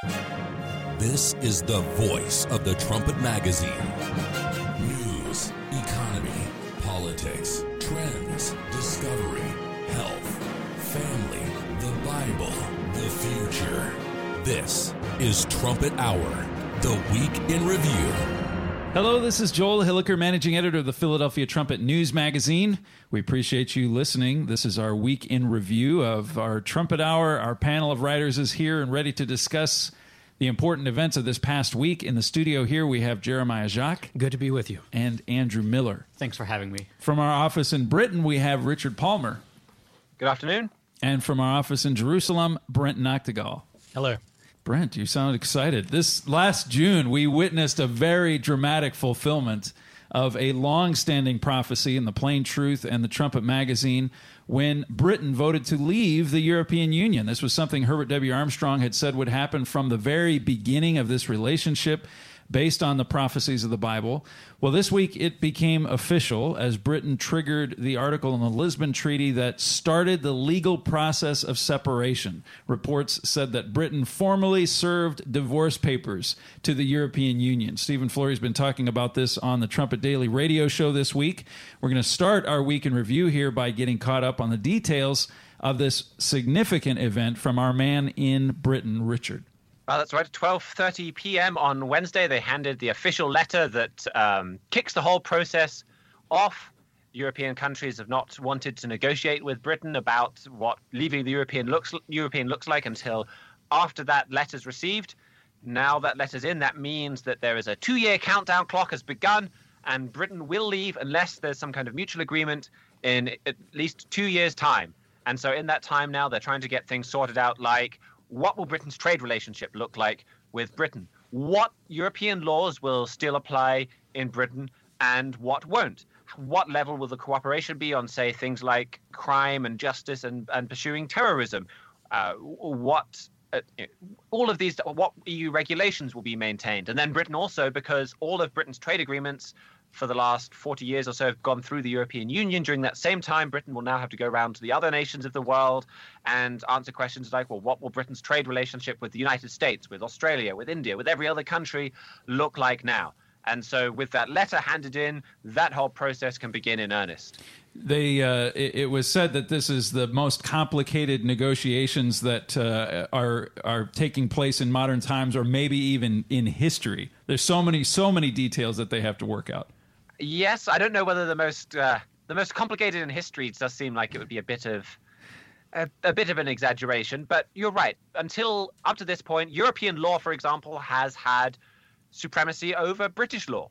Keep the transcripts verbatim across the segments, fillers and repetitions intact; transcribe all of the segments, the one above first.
This is the voice of the Trumpet Magazine. News, economy, politics, trends, discovery, health, family, the Bible, the future. This is Trumpet Hour, the Week in Review. Hello, this is Joel Hilliker, managing editor of the Philadelphia Trumpet News Magazine. We appreciate you listening. This is our Week in Review of our Trumpet Hour. Our panel of writers is here and ready to discuss the important events of this past week. In the studio here, we have Jeremiah Jacques. Good to be with you. And Andrew Miller. Thanks for having me. From our office in Britain, we have Richard Palmer. Good afternoon. And from our office in Jerusalem, Brent Noctegal. Hello. Brent, you sound excited. This last June, we witnessed a very dramatic fulfillment of a long-standing prophecy in the Plain Truth and the Trumpet Magazine when Britain voted to leave the European Union. This was something Herbert W. Armstrong had said would happen from the very beginning of this relationship, based on the prophecies of the Bible. Well, this week it became official as Britain triggered the article in the Lisbon Treaty that started the legal process of separation. Reports said that Britain formally served divorce papers to the European Union. Stephen Flory's been talking about this on the Trumpet Daily radio show this week. We're going to start our week in review here by getting caught up on the details of this significant event from our man in Britain, Richard. Uh, that's right. At twelve thirty p.m. on Wednesday, they handed the official letter that um, kicks the whole process off. European countries have not wanted to negotiate with Britain about what leaving the European looks European looks like until after that letter's received. Now that letter's in, that means that there is a two-year countdown clock has begun, and Britain will leave unless there's some kind of mutual agreement in at least two years' time. And so in that time now, they're trying to get things sorted out, like what will Britain's trade relationship look like with Britain? What European laws will still apply in Britain and what won't? What level will the cooperation be on, say, things like crime and justice and, and pursuing terrorism? Uh, what uh, all of these, what E U regulations will be maintained? And then Britain also, because all of Britain's trade agreements for the last forty years or so have gone through the European Union. During that same time, Britain will now have to go around to the other nations of the world and answer questions like, well, what will Britain's trade relationship with the United States, with Australia, with India, with every other country look like now? And so with that letter handed in, that whole process can begin in earnest. They, uh, it, it was said that this is the most complicated negotiations that uh, are are taking place in modern times, or maybe even in history. There's so many, so many details that they have to work out. Yes, I don't know whether the most uh, the most complicated in history does seem like it would be a bit of a, a bit of an exaggeration, but you're right. Until up to this point, European law, for example, has had supremacy over British law.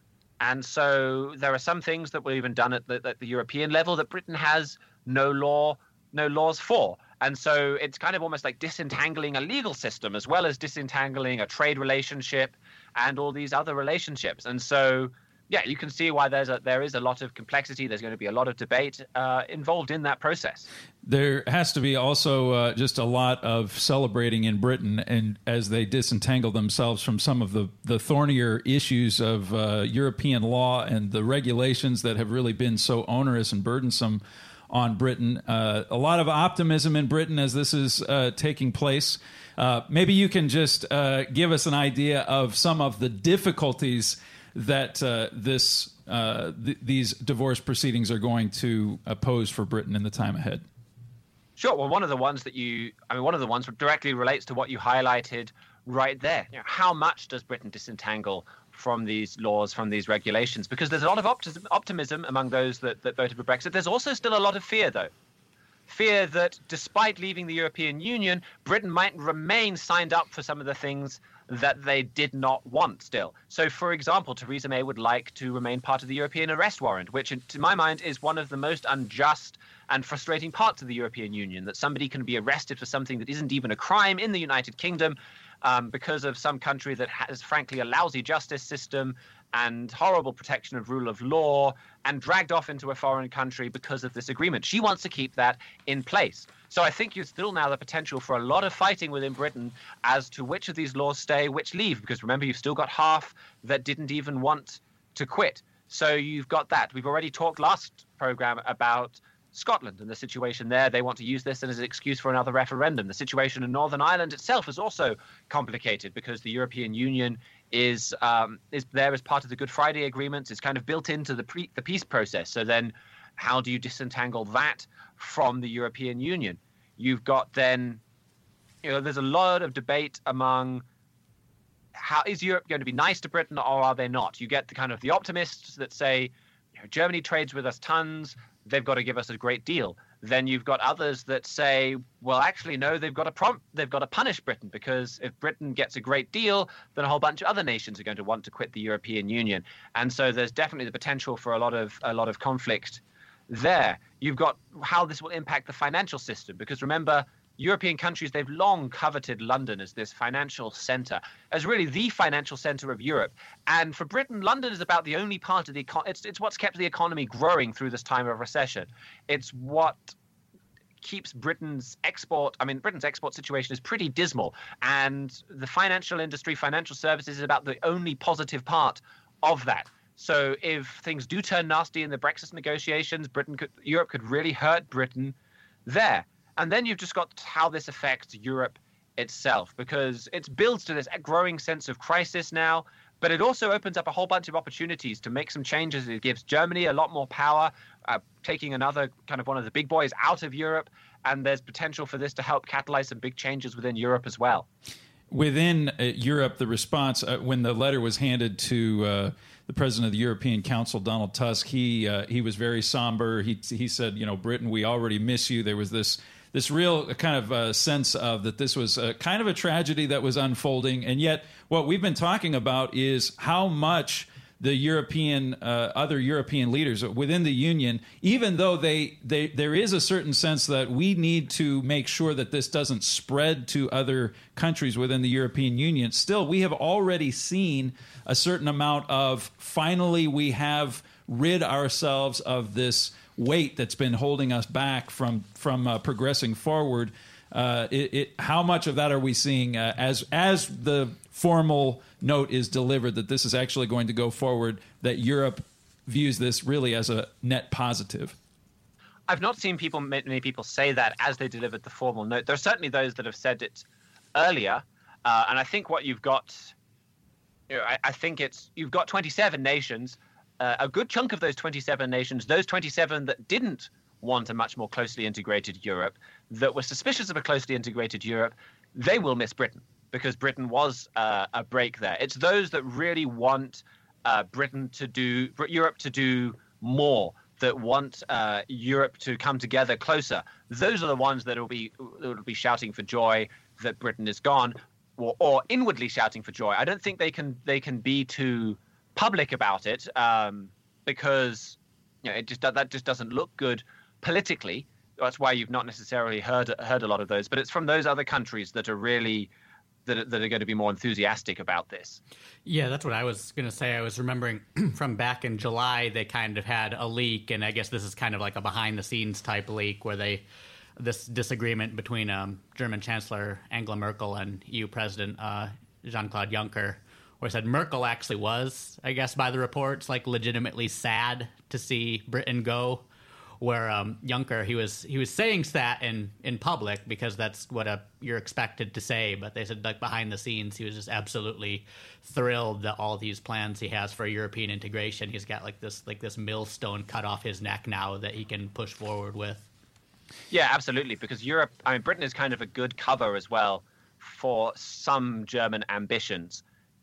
And so there are some things that were even done at the, at the European level that Britain has no law, no laws for. And so it's kind of almost like disentangling a legal system as well as disentangling a trade relationship and all these other relationships. And so, yeah, you can see why there's a, there is a lot of complexity. There's going to be a lot of debate uh, involved in that process. There has to be also uh, just a lot of celebrating in Britain, and as they disentangle themselves from some of the, the thornier issues of uh, European law and the regulations that have really been so onerous and burdensome on Britain. Uh, a lot of optimism in Britain as this is uh, taking place. Uh, maybe you can just uh, give us an idea of some of the difficulties that uh, this uh, th- these divorce proceedings are going to uh, pose for Britain in the time ahead. Sure. Well, one of the ones that you, I mean, one of the ones that directly relates to what you highlighted right there. You know, how much does Britain disentangle from these laws, from these regulations? Because there's a lot of optimism, optimism among those that, that voted for Brexit. There's also still a lot of fear, though. Fear that despite leaving the European Union, Britain might remain signed up for some of the things that they did not want still. So, for example, Theresa May would like to remain part of the European arrest warrant, which, to my mind, is one of the most unjust and frustrating parts of the European Union, that somebody can be arrested for something that isn't even a crime in the United Kingdom um, because of some country that has, frankly, a lousy justice system and horrible protection of rule of law, and dragged off into a foreign country because of this agreement. She wants to keep that in place. So I think you still now the potential for a lot of fighting within Britain as to which of these laws stay, which leave, because remember, you've still got half that didn't even want to quit. So you've got that. We've already talked last program about Scotland and the situation there. They want to use this as an excuse for another referendum. The situation in Northern Ireland itself is also complicated because the European Union is um, is there as part of the Good Friday Agreement. It's kind of built into the pre- the peace process. So then how do you disentangle that from the European Union? You've got then, you know, there's a lot of debate among how is Europe going to be nice to Britain or are they not? You get the kind of the optimists that say, you know, Germany trades with us tons, they've got to give us a great deal. Then you've got others that say, well, actually, no, they've got to prompt, they've got to punish Britain because if Britain gets a great deal, then a whole bunch of other nations are going to want to quit the European Union. And so there's definitely the potential for a lot of a lot of conflict there. You've got how this will impact the financial system, because remember, European countries, they've long coveted London as this financial center, as really the financial center of Europe. And for Britain, London is about the only part of the economy. It's, it's what's kept the economy growing through this time of recession. It's what keeps Britain's export. I mean, Britain's export situation is pretty dismal. And the financial industry, financial services is about the only positive part of that. So if things do turn nasty in the Brexit negotiations, Britain could, Europe could really hurt Britain there. And then you've just got how this affects Europe itself, because it builds to this growing sense of crisis now, but it also opens up a whole bunch of opportunities to make some changes. It gives Germany a lot more power, uh, taking another kind of one of the big boys out of Europe, and there's potential for this to help catalyze some big changes within Europe as well. Within uh, Europe, the response, uh, when the letter was handed to uh, the president of the European Council, Donald Tusk, he uh, he was very somber. He he said, you know, Britain, we already miss you. There was this this real kind of uh, sense of that this was a, kind of a tragedy that was unfolding. And yet what we've been talking about is how much the European, uh, other European leaders within the Union, even though they, they, there is a certain sense that we need to make sure that this doesn't spread to other countries within the European Union, still we have already seen a certain amount of finally we have rid ourselves of this weight that's been holding us back from from uh, progressing forward. Uh, it, it, how much of that are we seeing uh, as as the formal note is delivered that this is actually going to go forward, that Europe views this really as a net positive? I've not seen people many people say that as they delivered the formal note. There are certainly those that have said it earlier, uh, and I think what you've got, you know, I, I think it's you've got twenty-seven nations. Uh, a good chunk of those twenty-seven nations, those twenty-seven that didn't want a much more closely integrated Europe, that were suspicious of a closely integrated Europe, they will miss Britain because Britain was uh, a break there. It's those that really want uh, Britain to do, Europe to do more, that want uh, Europe to come together closer. Those are the ones that will be that will be shouting for joy that Britain is gone, or, or inwardly shouting for joy. I don't think they can they can be too public about it um, because you know it just that just doesn't look good politically. That's why you've not necessarily heard heard a lot of those. But it's from those other countries that are really that are, that are going to be more enthusiastic about this. Yeah, that's what I was going to say. I was remembering from back in July, they kind of had a leak, and I guess this is kind of like a behind-the-scenes type leak where they this disagreement between um, German Chancellor Angela Merkel and E U President uh, Jean-Claude Juncker, where it said Merkel actually was, I guess, by the reports, like legitimately sad to see Britain go. Where um, Juncker, he was he was saying that in, in public because that's what a, you're expected to say. But they said, like, behind the scenes, he was just absolutely thrilled that all these plans he has for European integration, he's got like this like this millstone cut off his neck now that he can push forward with. Yeah, absolutely. Because Europe, I mean, Britain is kind of a good cover as well for some German ambitions.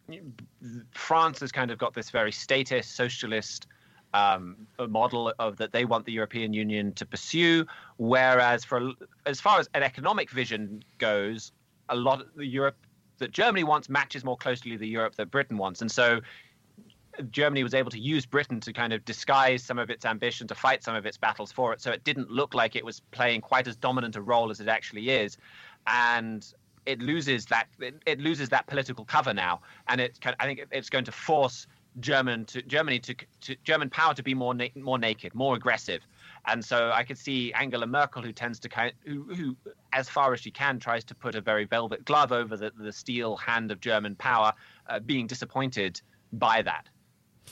France has kind of got this very statist, socialist um, model of that they want the European Union to pursue, whereas for as far as an economic vision goes, a lot of the Europe that Germany wants matches more closely the Europe that Britain wants. And so Germany was able to use Britain to kind of disguise some of its ambition, to fight some of its battles for it, so it didn't look like it was playing quite as dominant a role as it actually is. And it loses that it, it loses that political cover now, and it can, I think it's going to force German to Germany to, to German power to be more na- more naked, more aggressive. And so I could see Angela Merkel, who tends to kind who, who as far as she can tries to put a very velvet glove over the, the steel hand of German power, uh, being disappointed by that.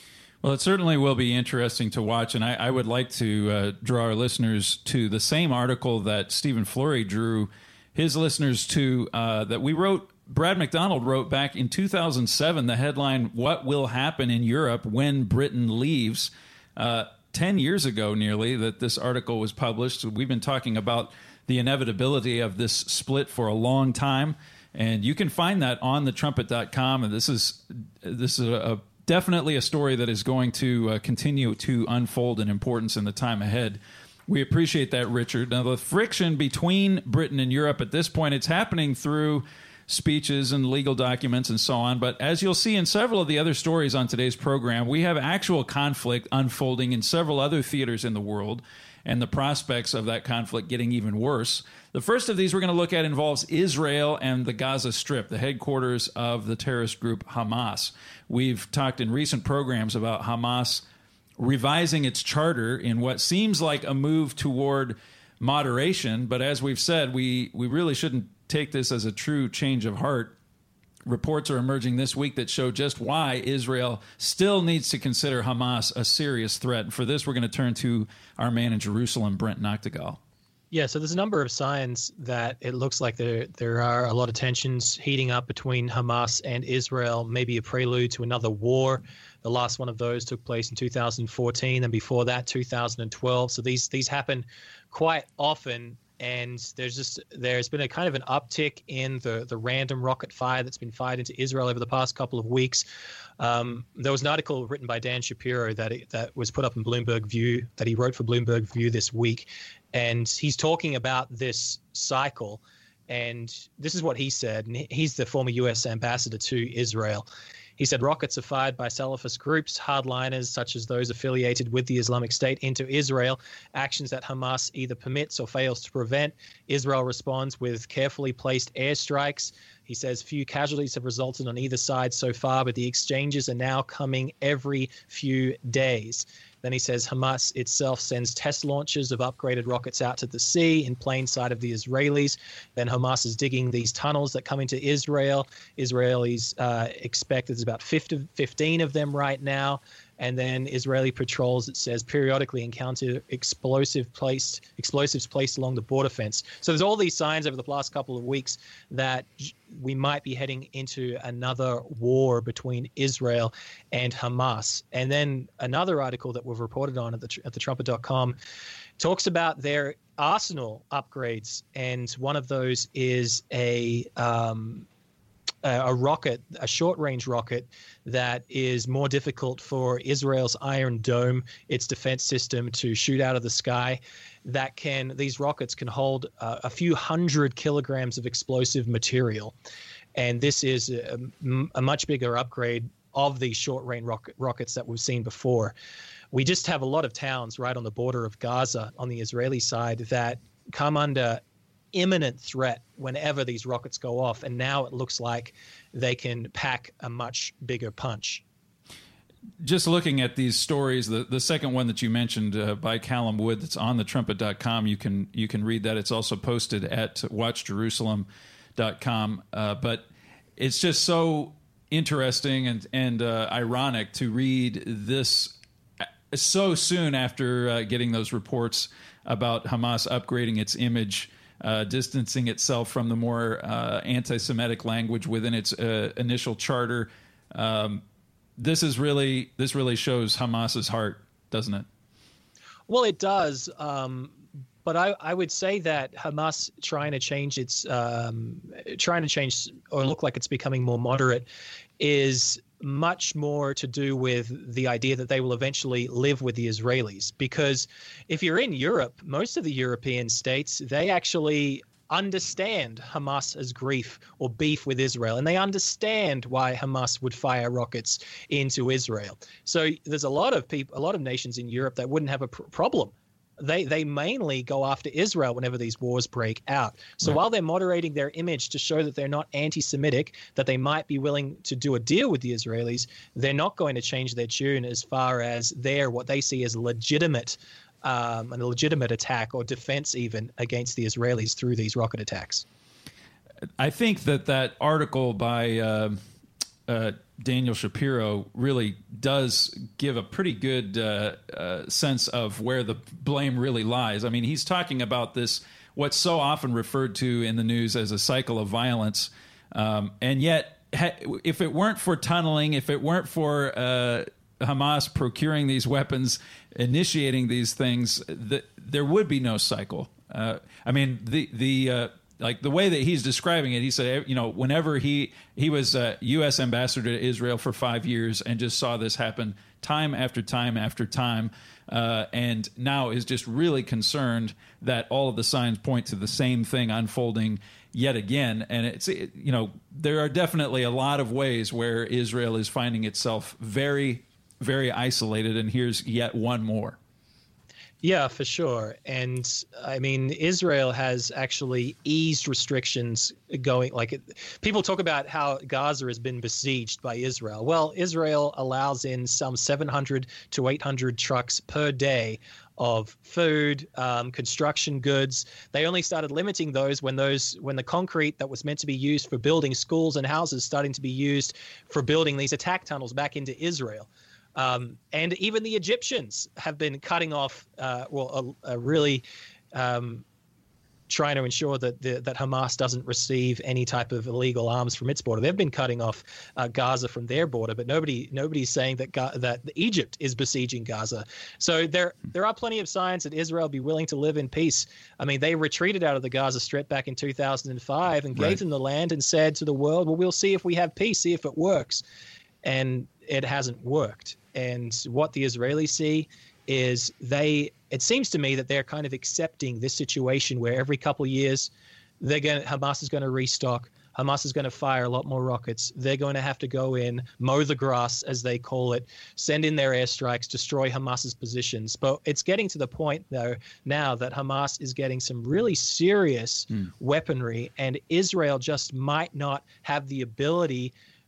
Well, it certainly will be interesting to watch, and I, I would like to uh, draw our listeners to the same article that Stephen Flurry drew his listeners to, uh, that we wrote, Brad McDonald wrote back in two thousand seven, the headline, "What Will Happen in Europe When Britain Leaves?" Uh, ten years ago nearly that this article was published. We've been talking about the inevitability of this split for a long time, and you can find that on the trumpet dot com, and this is, this is a, a definitely a story that is going to uh, continue to unfold in importance in the time ahead. We appreciate that, Richard. Now, the friction between Britain and Europe at this point, it's happening through speeches and legal documents and so on. But as you'll see in several of the other stories on today's program, we have actual conflict unfolding in several other theaters in the world, and the prospects of that conflict getting even worse. The first of these we're going to look at involves Israel and the Gaza Strip, the headquarters of the terrorist group Hamas. We've talked in recent programs about Hamas revising its charter in what seems like a move toward moderation, but as we've said, we, we really shouldn't take this as a true change of heart. Reports are emerging this week that show just why Israel still needs to consider Hamas a serious threat. For this, we're going to turn to our man in Jerusalem, Brent Noctegal. Yeah, so there's a number of signs that it looks like there there are a lot of tensions heating up between Hamas and Israel, maybe a prelude to another war. The last one of those took place in two thousand fourteen, and before that, two thousand twelve. So these these happen quite often. And there's just there's been a kind of an uptick in the, the random rocket fire that's been fired into Israel over the past couple of weeks. Um, there was an article written by Dan Shapiro that it, that was put up in Bloomberg View, that he wrote for Bloomberg View this week, and he's talking about this cycle. And this is what he said. And he's the former U S ambassador to Israel. He said rockets are fired by Salafist groups, hardliners such as those affiliated with the Islamic State, into Israel, actions that Hamas either permits or fails to prevent. Israel responds with carefully placed airstrikes. He says few casualties have resulted on either side so far, but the exchanges are now coming every few days. Then he says Hamas itself sends test launches of upgraded rockets out to the sea in plain sight of the Israelis. Then Hamas is digging these tunnels that come into Israel. Israelis uh, expect there's about fifteen of them right now. And then Israeli patrols, it says, periodically encounter explosive placed, explosives placed along the border fence. So there's all these signs over the last couple of weeks that we might be heading into another war between Israel and Hamas. And then another article that we've reported on at the at the trumpet dot com talks about their arsenal upgrades. And one of those is a um, a rocket, a short-range rocket that is more difficult for Israel's Iron Dome, its defense system, to shoot out of the sky. That can these rockets can hold uh, a few hundred kilograms of explosive material, and this is a, a much bigger upgrade of these short-range rocket, rockets that we've seen before. We just have a lot of towns right on the border of Gaza on the Israeli side that come under imminent threat whenever these rockets go off, and now it looks like they can pack a much bigger punch. Just looking at these stories, the, the second one that you mentioned uh, by Callum Wood that's on the trumpet dot com, you can you can read that. It's also posted at watch jerusalem dot com. Uh, but it's just so interesting and, and uh, ironic to read this so soon after uh, getting those reports about Hamas upgrading its image, Uh, distancing itself from the more uh, anti-Semitic language within its uh, initial charter. Um, this is really this really shows Hamas's heart, doesn't it? Well, it does. Um, but I, I would say that Hamas trying to change its um, trying to change or look like it's becoming more moderate is much more to do with the idea that they will eventually live with the Israelis. Because if you're in Europe, most of the European states, they actually understand Hamas's grief or beef with Israel, and they understand why Hamas would fire rockets into Israel. So there's a lot of people, a lot of nations in Europe that wouldn't have a pr- problem. They they mainly go after Israel whenever these wars break out. So right. While they're moderating their image to show that they're not anti-Semitic, that they might be willing to do a deal with the Israelis, they're not going to change their tune as far as their what they see as legitimate, um, a legitimate attack or defense even against the Israelis through these rocket attacks. I think that that article by uh, uh, Daniel Shapiro really does give a pretty good uh, uh, sense of where the blame really lies. I mean, he's talking about this, what's so often referred to in the news as a cycle of violence, um, and yet, ha- if it weren't for tunneling, if it weren't for uh, Hamas procuring these weapons, initiating these things, th- there would be no cycle. Uh, I mean, the the uh, like the way that he's describing it, he said, you know, whenever he he was a U S ambassador to Israel for five years and just saw this happen time after time after time, uh, and now is just really concerned that all of the signs point to the same thing unfolding yet again. And it's, it, you know, there are definitely a lot of ways where Israel is finding itself very, very isolated, and here's yet one more. Yeah, for sure. And I mean, Israel has actually eased restrictions going, like, people talk about how Gaza has been besieged by Israel. Well, Israel allows in some seven hundred to eight hundred trucks per day of food, um, construction goods. They only started limiting those when those when the concrete that was meant to be used for building schools and houses starting to be used for building these attack tunnels back into Israel. Um, and even the Egyptians have been cutting off, uh, well, uh, uh, really um, trying to ensure that the, that Hamas doesn't receive any type of illegal arms from its border. They've been cutting off uh, Gaza from their border, but nobody nobody's saying that Ga- that Egypt is besieging Gaza. So there there are plenty of signs that Israel be willing to live in peace. I mean, they retreated out of the Gaza Strip back in two thousand five and gave Right. them the land and said to the world, well, we'll see if we have peace, see if it works. And it hasn't worked. And what the Israelis see is they, it seems to me that they're kind of accepting this situation where every couple of years they're going to, Hamas is going to restock. Hamas is going to fire a lot more rockets. They're going to have to go in, mow the grass, as they call it, send in their airstrikes, destroy Hamas's positions. But it's getting to the point, though, now that Hamas is getting some really serious mm. weaponry, and Israel just might not have the ability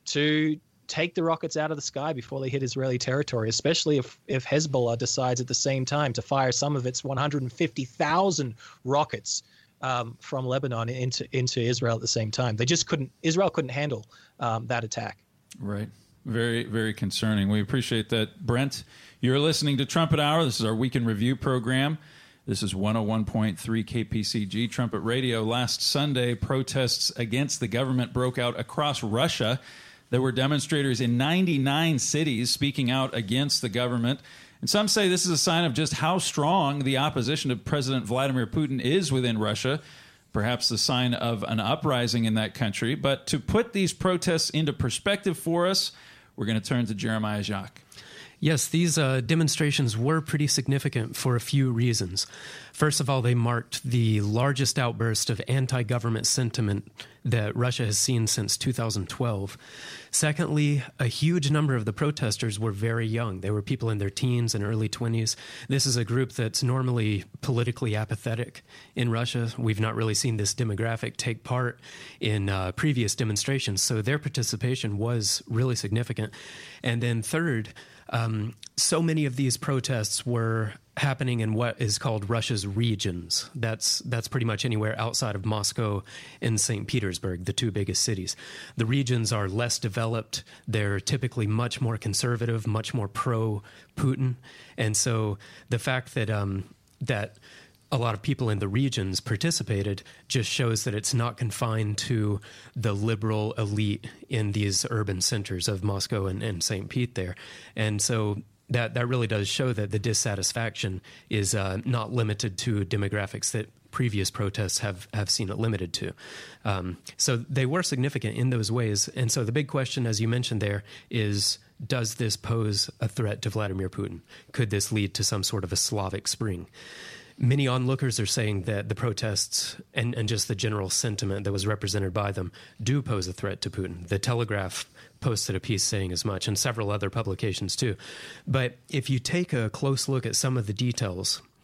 to take the rockets out of the sky before they hit Israeli territory, especially if, if Hezbollah decides at the same time to fire some of its one hundred fifty thousand rockets um, from Lebanon into into Israel at the same time. They just couldn't, Israel couldn't handle um, that attack. Right. Very, very concerning. We appreciate that. Brent, you're listening to Trumpet Hour. This is our Week in Review program. This is one oh one point three K P C G Trumpet Radio. Last Sunday, protests against the government broke out across Russia. There were demonstrators in ninety-nine cities speaking out against the government. And some say this is a sign of just how strong the opposition to President Vladimir Putin is within Russia, perhaps the sign of an uprising in that country. But to put these protests into perspective for us, we're going to turn to Jeremiah Jacques. Yes, these uh, demonstrations were pretty significant for a few reasons. First of all, they marked the largest outburst of anti-government sentiment that Russia has seen since two thousand twelve. Secondly, a huge number of the protesters were very young. They were people in their teens and early twenties. This is a group that's normally politically apathetic in Russia. We've not really seen this demographic take part in uh, previous demonstrations, so their participation was really significant. And then third, Um, so many of these protests were happening in what is called Russia's regions. That's that's pretty much anywhere outside of Moscow and Saint Petersburg, the two biggest cities. The regions are less developed. They're typically much more conservative, much more pro-Putin. And so the fact that um, that a lot of people in the regions participated just shows that it's not confined to the liberal elite in these urban centers of Moscow and, and Saint Pete there. And so that, that really does show that the dissatisfaction is uh, not limited to demographics that previous protests have, have seen it limited to. Um, so they were significant in those ways. And so the big question, as you mentioned there, is does this pose a threat to Vladimir Putin? Could this lead to some sort of a Slavic spring? Many onlookers are saying that the protests and, and just the general sentiment that was represented by them do pose a threat to Putin. The Telegraph posted a piece saying as much, and several other publications too. But if you take a close look at some of the details,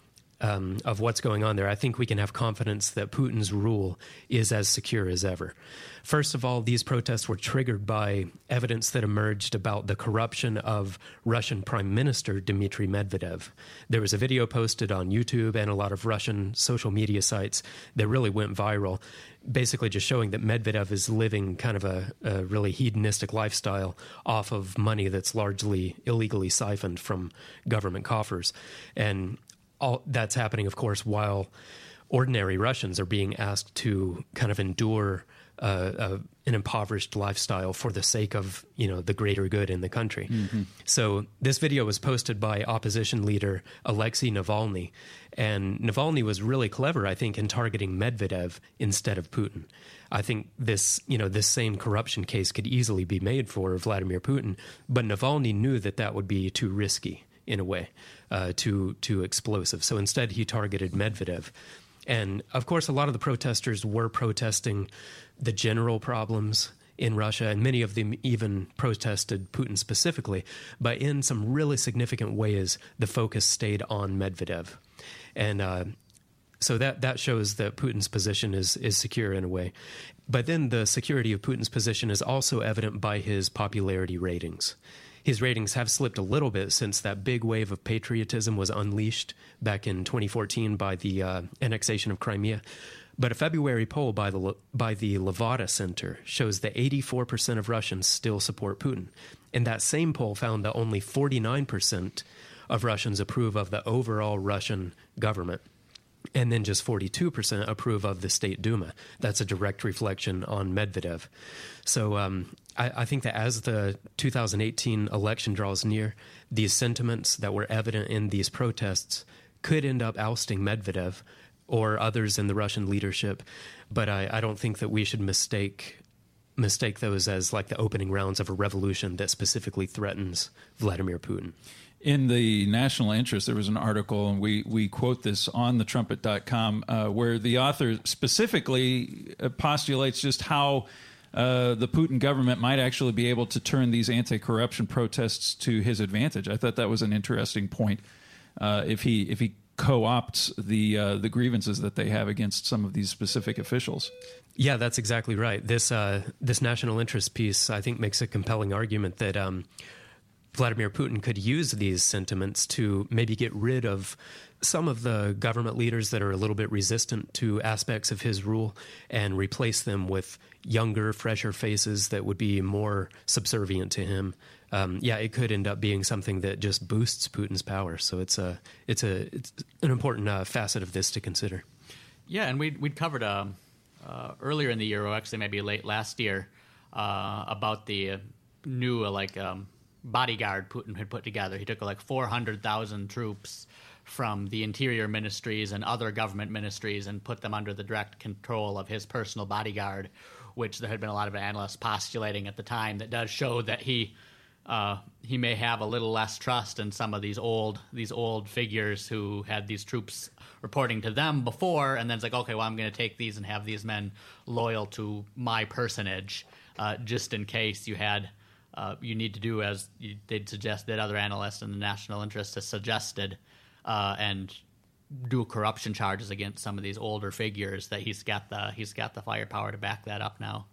um, of what's going on there, I think we can have confidence that Putin's rule is as secure as ever. First of all, these protests were triggered by evidence that emerged about the corruption of Russian Prime Minister Dmitry Medvedev. There was a video posted on YouTube and a lot of Russian social media sites that really went viral, basically just showing that Medvedev is living kind of a, a really hedonistic lifestyle off of money that's largely illegally siphoned from government coffers. And all that's happening, of course, while ordinary Russians are being asked to kind of endure Uh, uh, an impoverished lifestyle for the sake of, you know, the greater good in the country. Mm-hmm. So this video was posted by opposition leader Alexei Navalny, and Navalny was really clever, I think, in targeting Medvedev instead of Putin. I think this, you know, this same corruption case could easily be made for Vladimir Putin, but Navalny knew that that would be too risky in a way, uh, too too explosive. So instead, he targeted Medvedev. And, of course, a lot of the protesters were protesting the general problems in Russia, and many of them even protested Putin specifically. But in some really significant ways, the focus stayed on Medvedev. And uh, so that, that shows that Putin's position is, is secure in a way. But then the security of Putin's position is also evident by his popularity ratings. His ratings have slipped a little bit since that big wave of patriotism was unleashed back in twenty fourteen by the uh, annexation of Crimea. But a February poll by the by the Levada Center shows that eighty-four percent of Russians still support Putin. And that same poll found that only forty-nine percent of Russians approve of the overall Russian government. And then just forty-two percent approve of the State Duma. That's a direct reflection on Medvedev. So um, I, I think that as the two thousand eighteen election draws near, these sentiments that were evident in these protests could end up ousting Medvedev or others in the Russian leadership. But I, I don't think that we should mistake mistake those as like the opening rounds of a revolution that specifically threatens Vladimir Putin. In the National Interest, there was an article, and we, we quote this on the trumpet dot com, uh, where the author specifically postulates just how uh, the Putin government might actually be able to turn these anti-corruption protests to his advantage. I thought that was an interesting point. Uh, if he if he co-opts the uh, the grievances that they have against some of these specific officials. Yeah, that's exactly right. This uh, this National Interest piece, I think, makes a compelling argument that Um, Vladimir Putin could use these sentiments to maybe get rid of some of the government leaders that are a little bit resistant to aspects of his rule and replace them with younger, fresher faces that would be more subservient to him. Um, yeah, it could end up being something that just boosts Putin's power. So it's a it's a it's an important uh, facet of this to consider. Yeah, and we'd we'd covered um, uh, earlier in the year, or actually maybe late last year, uh, about the uh, new uh, like. Um, bodyguard Putin had put together. He took like four hundred thousand troops from the interior ministries and other government ministries and put them under the direct control of his personal bodyguard, which there had been a lot of analysts postulating at the time that does show that he uh, he may have a little less trust in some of these old these old figures who had these troops reporting to them before, and then it's like, okay, well, I'm going to take these and have these men loyal to my personage, uh, just in case you had Uh, you need to do as you, they'd suggest that other analysts in the National Interest has suggested, uh, and do corruption charges against some of these older figures. That he's got the he's got the firepower to back that up now.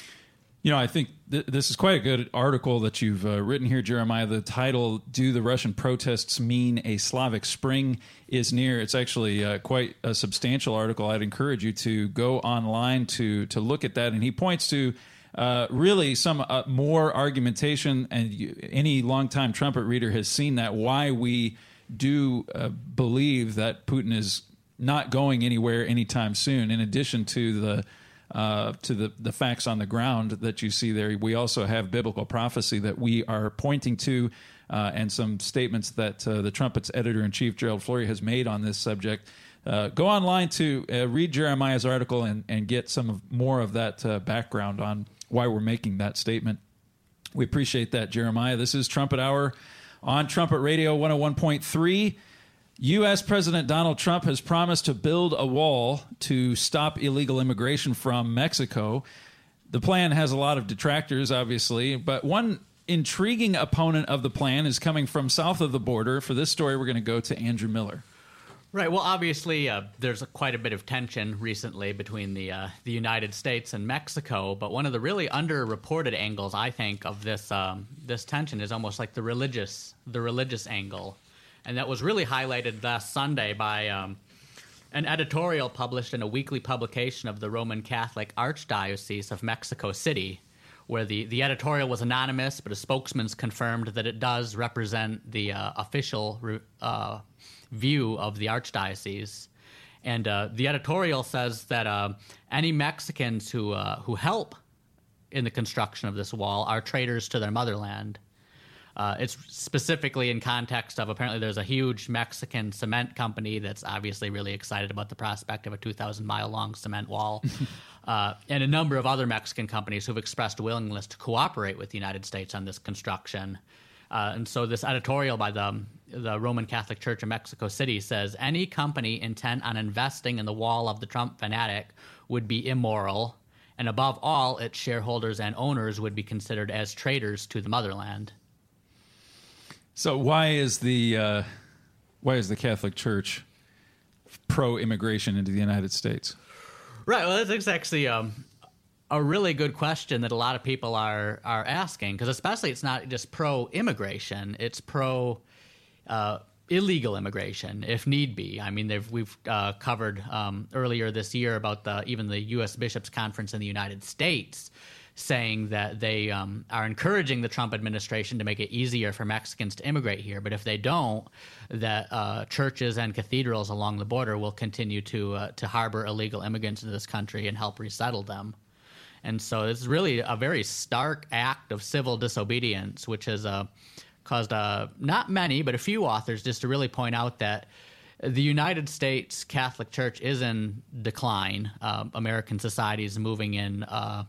You know, I think th- this is quite a good article that you've uh, written here, Jeremiah. The title, "Do the Russian Protests Mean a Slavic Spring is Near?" It's actually uh, quite a substantial article. I'd encourage you to go online to to look at that. And he points to Uh, really some uh, more argumentation, and you, any longtime trumpet reader has seen that, why we do uh, believe that Putin is not going anywhere anytime soon. In addition to the uh, to the, the facts on the ground that you see there, we also have biblical prophecy that we are pointing to, uh, and some statements that uh, the Trumpet's editor-in-chief, Gerald Flurry, has made on this subject. Uh, go online to uh, read Jeremiah's article and, and get some of, more of that uh, background on why we're making that statement. We appreciate that, Jeremiah. This is Trumpet Hour on Trumpet Radio one oh one point three. U S President Donald Trump has promised to build a wall to stop illegal immigration from Mexico. The plan has a lot of detractors, obviously, but one intriguing opponent of the plan is coming from south of the border. For this story, we're going to go to Andrew Miller. Right. Well, obviously, uh, there's a, quite a bit of tension recently between the uh, the United States and Mexico. But one of the really underreported angles, I think, of this um, this tension is almost like the religious the religious angle, and that was really highlighted last Sunday by um, an editorial published in a weekly publication of the Roman Catholic Archdiocese of Mexico City, where the, the editorial was anonymous, but a spokesman confirmed that it does represent the uh, official uh, view of the Archdiocese. And uh, the editorial says that uh, any Mexicans who uh, who help in the construction of this wall are traitors to their motherland. Uh, it's specifically in context of apparently there's a huge Mexican cement company that's obviously really excited about the prospect of a two thousand mile long cement wall, uh, and a number of other Mexican companies who've expressed willingness to cooperate with the United States on this construction. Uh, and so this editorial by the, the Roman Catholic Church of Mexico City says, any company intent on investing in the wall of the Trump fanatic would be immoral, and above all, its shareholders and owners would be considered as traitors to the motherland. So why is the uh, why is the Catholic Church pro-immigration into the United States? Right. Well, that's actually um, a really good question that a lot of people are are asking, because especially it's not just pro-immigration; it's pro uh, illegal immigration, if need be. I mean, they've, we've uh, covered um, earlier this year about the even the U S Bishops' Conference in the United States, saying that they um, are encouraging the Trump administration to make it easier for Mexicans to immigrate here. But if they don't, that uh, churches and cathedrals along the border will continue to uh, to harbor illegal immigrants into this country and help resettle them. And so it's really a very stark act of civil disobedience, which has uh, caused uh, not many, but a few authors just to really point out that the United States Catholic Church is in decline. Uh, American society is moving in uh,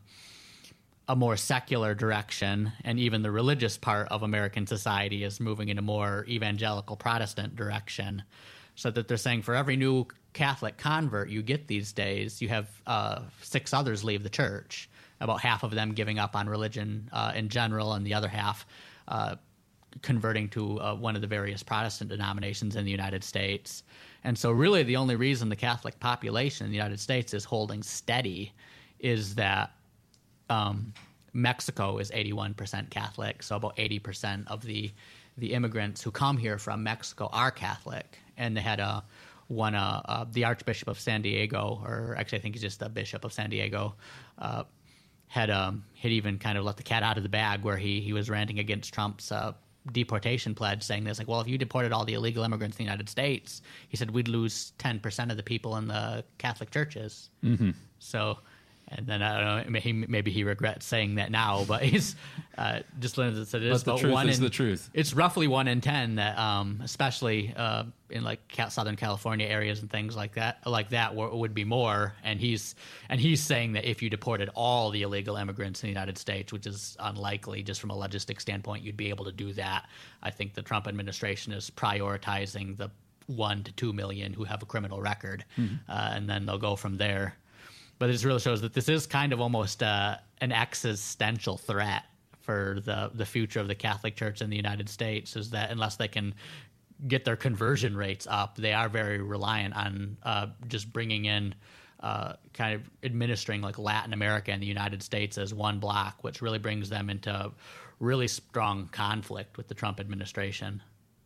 a more secular direction, and even the religious part of American society is moving in a more evangelical Protestant direction. So that they're saying for every new Catholic convert you get these days, you have uh, six others leave the church, about half of them giving up on religion uh, in general, and the other half uh, converting to uh, one of the various Protestant denominations in the United States. And so really the only reason the Catholic population in the United States is holding steady is that Um, Mexico is eighty-one percent Catholic, so about eighty percent of the the immigrants who come here from Mexico are Catholic. And they had a one uh, uh, the Archbishop of San Diego, or actually I think he's just the Bishop of San Diego, uh, had um, had even kind of let the cat out of the bag, where he he was ranting against Trump's uh, deportation pledge, saying this, like, well, if you deported all the illegal immigrants in the United States, he said we'd lose ten percent of the people in the Catholic churches. Mm-hmm. So. And then I don't know, he, maybe he regrets saying that now, but he's uh, just said it is but the about truth one is in, the truth. It's roughly one in ten that, um, especially uh, in like Southern California areas and things like that, like that would be more. And he's and he's saying that if you deported all the illegal immigrants in the United States, which is unlikely, just from a logistic standpoint, you'd be able to do that. I think the Trump administration is prioritizing the one to two million who have a criminal record, mm-hmm. uh, and then they'll go from there. But it just really shows that this is kind of almost uh, an existential threat for the, the future of the Catholic Church in the United States, is that unless they can get their conversion rates up, they are very reliant on uh, just bringing in, uh, kind of administering like Latin America and the United States as one block, which really brings them into really strong conflict with the Trump administration.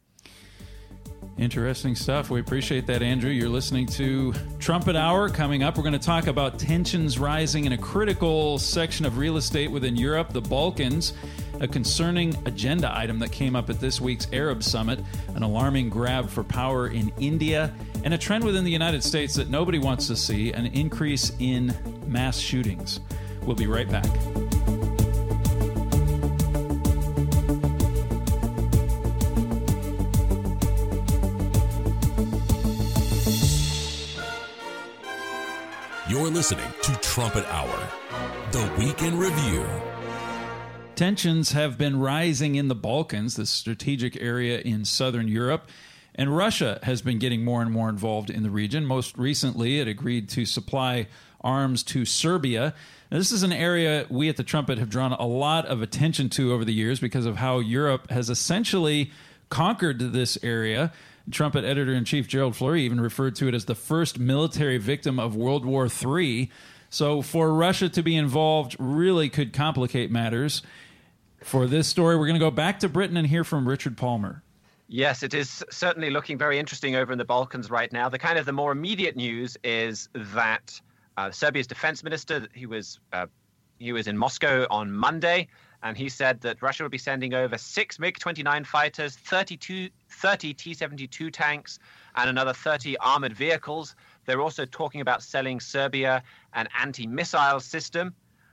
Interesting stuff. We appreciate that, Andrew. You're listening to Trumpet Hour. Coming up, we're going to talk about tensions rising in a critical section of real estate within Europe, the Balkans, a concerning agenda item that came up at this week's Arab Summit, an alarming grab for power in India, and a trend within the United States that nobody wants to see, an increase in mass shootings. We'll be right back. You're listening to Trumpet Hour, the Week in Review. Tensions have been rising in the Balkans, the strategic area in southern Europe, and Russia has been getting more and more involved in the region. Most recently, it agreed to supply arms to Serbia. Now, this is an area we at the Trumpet have drawn a lot of attention to over the years because of how Europe has essentially conquered this area. Trumpet editor-in-chief Gerald Fleury even referred to it as the first military victim of World War Three. So for Russia to be involved really could complicate matters. For this story, we're going to go back to Britain and hear from Richard Palmer. Yes, it is certainly looking very interesting over in the Balkans right now. The kind of the more immediate news is that uh, Serbia's defense minister, he was uh, he was in Moscow on Monday, and he said that Russia would be sending over six MiG twenty-nine fighters, thirty-two, thirty T seventy-two tanks, and another thirty armored vehicles. They're also talking about selling Serbia an anti-missile system.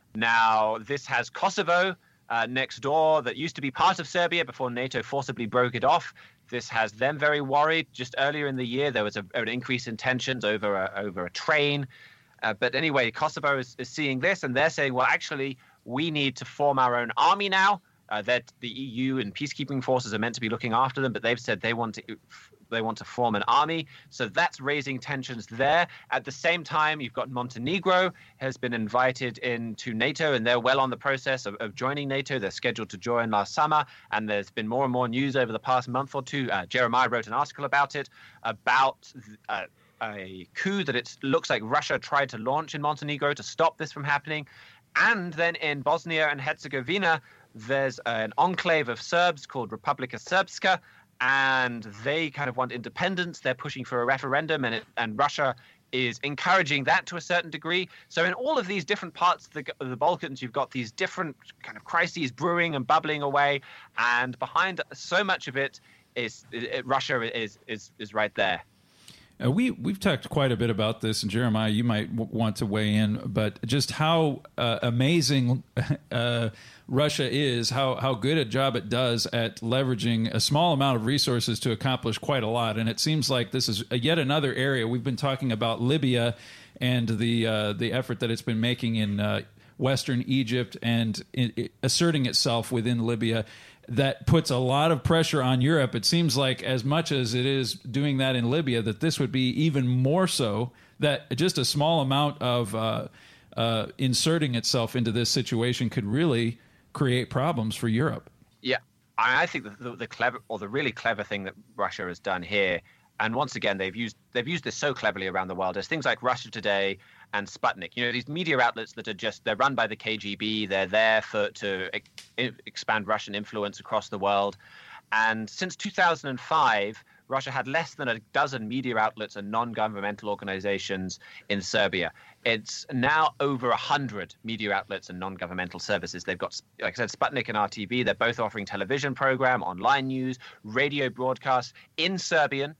Now, this has Kosovo Uh, next door that used to be part of Serbia before NATO forcibly broke it off. This has them very worried. Just earlier in the year, there was a, an increase in tensions over a, over a train. Uh, but anyway, Kosovo is, is seeing this, and they're saying, well, actually, we need to form our own army now. Uh, that the E U and peacekeeping forces are meant to be looking after them, but they've said they want to they want to form an army. So that's raising tensions there. At the same time, you've got Montenegro has been invited into NATO, and they're well on the process of, of joining NATO. They're scheduled to join last summer, and there's been more and more news over the past month or two. Uh, Jeremiah wrote an article about it, about uh, a coup that it looks like Russia tried to launch in Montenegro to stop this from happening. And then in Bosnia and Herzegovina, there's an enclave of Serbs called Republika Srpska, and they kind of want independence. They're pushing for a referendum, and it, and Russia is encouraging that to a certain degree. So in all of these different parts of the, of the Balkans, you've got these different kind of crises brewing and bubbling away, and behind so much of it is it, Russia is is is right there. Uh, we, we've talked quite a bit about this, and Jeremiah, you might w- want to weigh in, but just how uh, amazing uh, Russia is, how, how good a job it does at leveraging a small amount of resources to accomplish quite a lot. And it seems like this is yet another area. We've been talking about Libya and the, uh, the effort that it's been making in uh, Western Egypt and in, in asserting itself within Libya. That puts a lot of pressure on Europe. It seems like as much as it is doing that in Libya, that this would be even more so, that just a small amount of uh, uh, inserting itself into this situation could really create problems for Europe. Yeah, I think the, the, the clever or the really clever thing that Russia has done here, and once again, they've used they've used this so cleverly around the world. There's things like Russia Today and Sputnik. You know, these media outlets that are just, they're run by the K G B. They're there for to ex- expand Russian influence across the world. And since two thousand five, Russia had less than a dozen media outlets and non-governmental organizations in Serbia. It's now over one hundred media outlets and non-governmental services. They've got, like I said, Sputnik and R T V. They're both offering television program, online news, radio broadcasts in Serbian.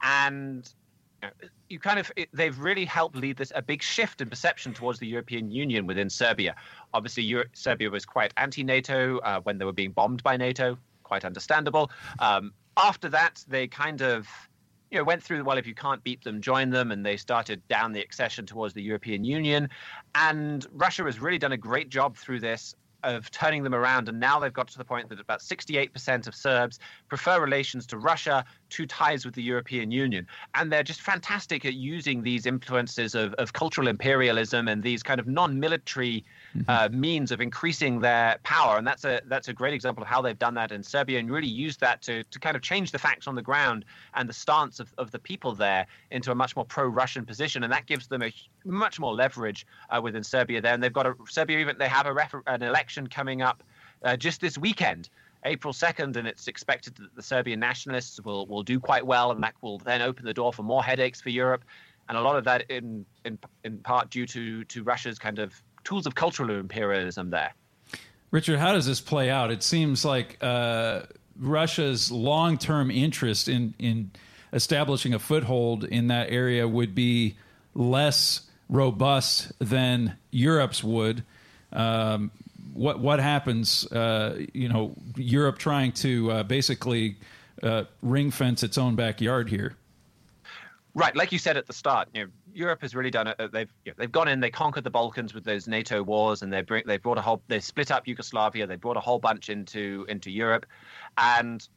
And you kind of, they've really helped lead this, a big shift in perception towards the European Union within Serbia. Obviously, Euro- Serbia was quite anti-NATO uh, when they were being bombed by NATO, quite understandable. Um, after that, they kind of, you know, went through, well, if you can't beat them, join them, and they started down the accession towards the European Union. And Russia has really done a great job through this of turning them around, and now they've got to the point that about sixty-eight percent of Serbs prefer relations to Russia to ties with the European Union. And they're just fantastic at using these influences of, of cultural imperialism and these kind of non-military mm-hmm. uh, means of increasing their power. And that's a that's a great example of how they've done that in Serbia, and really used that to, to kind of change the facts on the ground and the stance of, of the people there into a much more pro-Russian position. And that gives them a much more leverage uh, within Serbia there. And they've got a Serbia even they have a refer- an election coming up uh, just this weekend, April second, and it's expected that the Serbian nationalists will, will do quite well, and that will then open the door for more headaches for Europe, and a lot of that in in, in part due to, to Russia's kind of tools of cultural imperialism there. Richard, how does this play out? It seems like uh, Russia's long-term interest in, in establishing a foothold in that area would be less robust than Europe's would. Um, what what happens? Uh, you know, Europe trying to uh, basically uh, ring fence its own backyard here. Right, like you said at the start, you know, Europe has really done it. They've you know, they've gone in, they conquered the Balkans with those NATO wars, and they bring they brought a whole they split up Yugoslavia. They brought a whole bunch into into Europe, and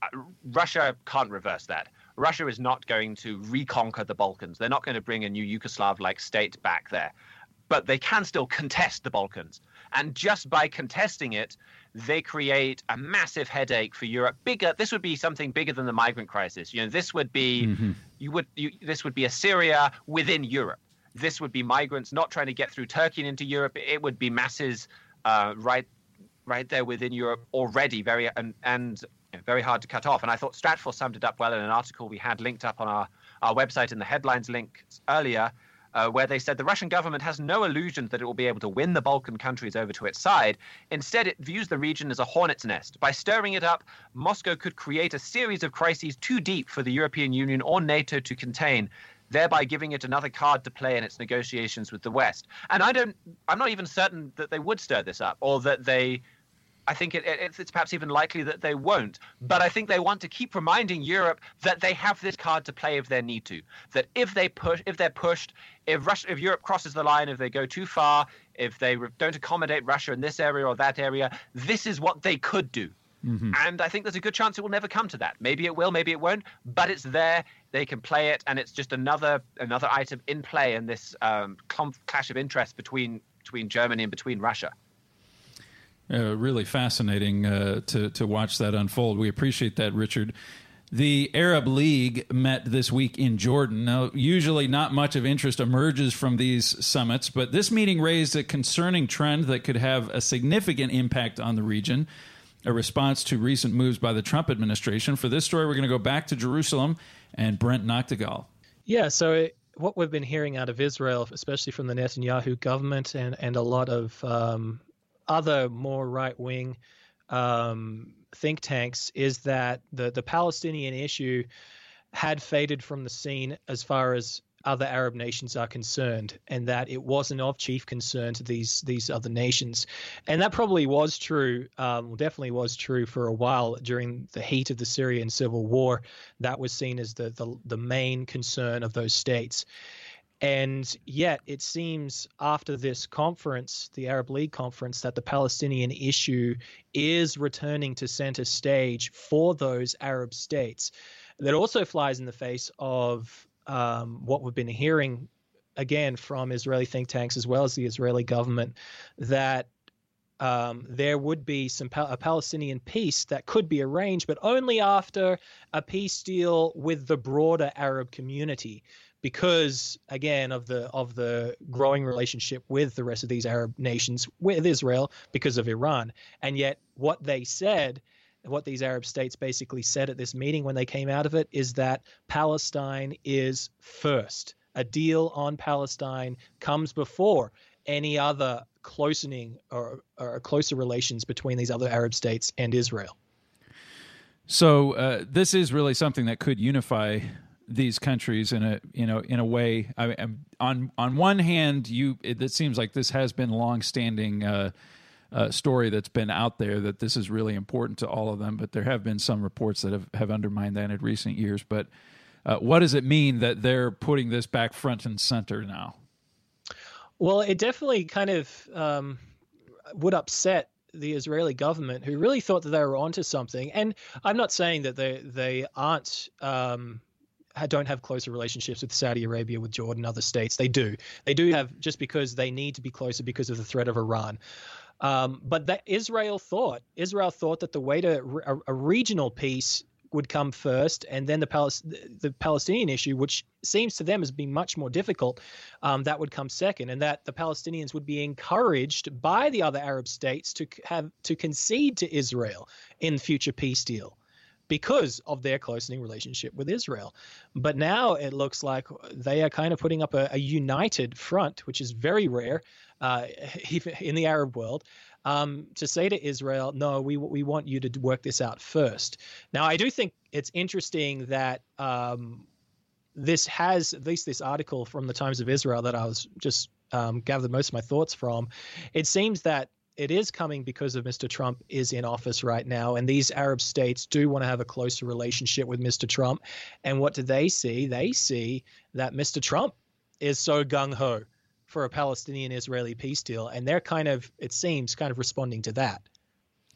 Russia can't reverse that. Russia is not going to reconquer the Balkans. They're not going to bring a new Yugoslav-like state back there. But they can still contest the Balkans. And just by contesting it, they create a massive headache for Europe. Bigger, this would be something bigger than the migrant crisis. You know, this would be, mm-hmm. you would, you, this would be a Syria within Europe. This would be migrants not trying to get through Turkey and into Europe. It would be masses uh, right, right there within Europe already, very and and very hard to cut off. And I thought Stratfor summed it up well in an article we had linked up on our our website in the headlines link earlier. Uh, where they said the Russian government has no illusions that it will be able to win the Balkan countries over to its side. Instead, it views the region as a hornet's nest. By stirring it up, Moscow could create a series of crises too deep for the European Union or NATO to contain, thereby giving it another card to play in its negotiations with the West. And I don't, I'm not even certain that they would stir this up, or that they, I think it, it, it's perhaps even likely that they won't. But I think they want to keep reminding Europe that they have this card to play if they need to. That if they push, if they're pushed, if Russia, if Europe crosses the line, if they go too far, if they don't accommodate Russia in this area or that area, this is what they could do. Mm-hmm. And I think there's a good chance it will never come to that. Maybe it will, maybe it won't. But it's there. They can play it, and it's just another another item in play in this um, clash of interests between between Germany and between Russia. Uh, really fascinating uh, to to watch that unfold. We appreciate that, Richard. The Arab League met this week in Jordan. Now, usually not much of interest emerges from these summits, but this meeting raised a concerning trend that could have a significant impact on the region, a response to recent moves by the Trump administration. For this story, we're going to go back to Jerusalem and Brent Noctegal. Yeah, so it, what we've been hearing out of Israel, especially from the Netanyahu government and, and a lot of um, other more right-wing um, think tanks, is that the, the Palestinian issue had faded from the scene as far as other Arab nations are concerned, and that it wasn't of chief concern to these these other nations. And that probably was true, um, definitely was true for a while during the heat of the Syrian civil war. That was seen as the the, the main concern of those states. And yet it seems after this conference, the Arab League conference, that the Palestinian issue is returning to center stage for those Arab states. That also flies in the face of um, what we've been hearing, again, from Israeli think tanks as well as the Israeli government, that um, there would be some a Palestinian peace that could be arranged, but only after a peace deal with the broader Arab community, because, again, of the of the growing relationship with the rest of these Arab nations, with Israel, because of Iran. And yet what they said, what these Arab states basically said at this meeting when they came out of it, is that Palestine is first. A deal on Palestine comes before any other closening or, or closer relations between these other Arab states and Israel. So uh, this is really something that could unify these countries in a you know in a way. I mean, on on one hand, you it, it seems like this has been a long-standing uh, uh, story that's been out there, that this is really important to all of them. But there have been some reports that have, have undermined that in recent years. But uh, what does it mean that they're putting this back front and center now? Well, it definitely kind of um, would upset the Israeli government, who really thought that they were onto something. And I'm not saying that they they aren't. Um, don't have closer relationships with Saudi Arabia, with Jordan, other states. They do. They do have, just because they need to be closer because of the threat of Iran. Um, but that Israel thought, Israel thought that the way to a, a regional peace would come first, and then the, Palis- the Palestinian issue, which seems to them as being much more difficult, um, that would come second, and that the Palestinians would be encouraged by the other Arab states to have to concede to Israel in future peace deal, because of their closening relationship with Israel. But now it looks like they are kind of putting up a, a united front, which is very rare uh, in the Arab world, um, to say to Israel, no, we we want you to work this out first. Now, I do think it's interesting that um, this has, at least this article from the Times of Israel that I was just um, gathered most of my thoughts from, it seems that it is coming because of Mister Trump is in office right now, and these Arab states do want to have a closer relationship with Mister Trump. And what do they see? They see that Mister Trump is so gung-ho for a Palestinian-Israeli peace deal, and they're kind of, it seems, kind of responding to that.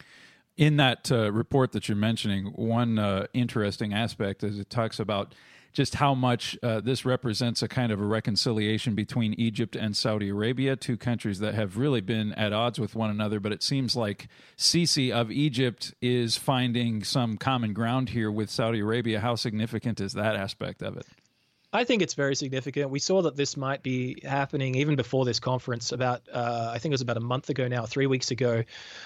In that uh, report that you're mentioning, one uh, interesting aspect is it talks about just how much uh, this represents a kind of a reconciliation between Egypt and Saudi Arabia, two countries that have really been at odds with one another. But it seems like Sisi of Egypt is finding some common ground here with Saudi Arabia. How significant is that aspect of it? I think it's very significant. We saw that this might be happening even before this conference. About, uh, I think it was about a month ago now, three weeks ago,